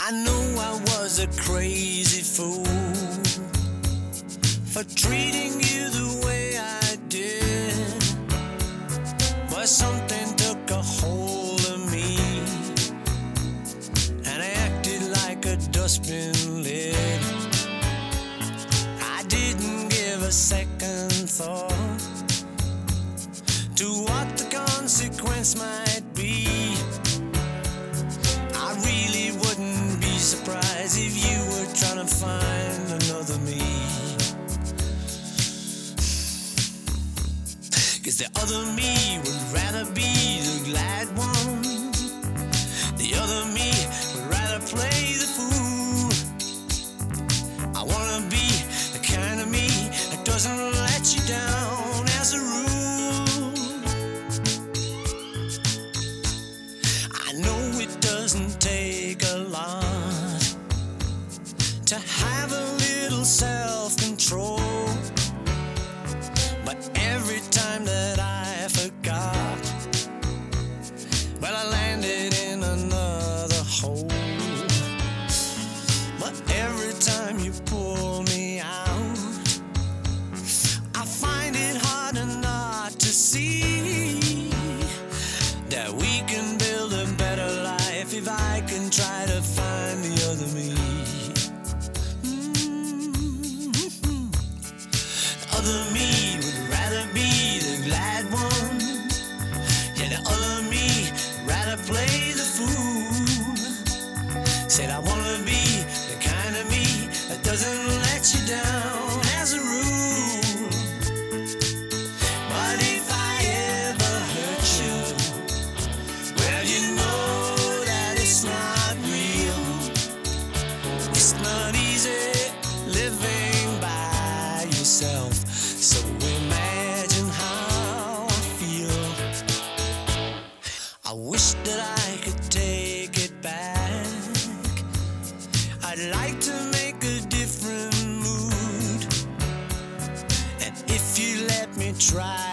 I know I was a crazy fool for treating you the way I did, but something took a hold of me and I acted like a dustbin lid. I didn't give a second thought to what the consequence might be. I really wouldn't be surprised if you were trying to find another me. 'Cause the other me would rather be the glad one. The other me would rather play the fool. I wanna be the kind of me that doesn't let you down as a rule. I know it doesn't take a lot to have a little self-control, but every time that I forgot, well, I landed in another hole. But every time you pull me out, I find it harder not to see that we can build a better life if I can try to find the other me. The other me would rather be the glad one. Yeah, the other me would rather play the fool. Said I wanna be the kind of me that doesn't let you down as a rule. But if I ever hurt you, well, you know that it's not real. It's not easy living by yourself, so imagine how I feel. I wish that I could take it back. I'd like to make a different mood, and if you let me try,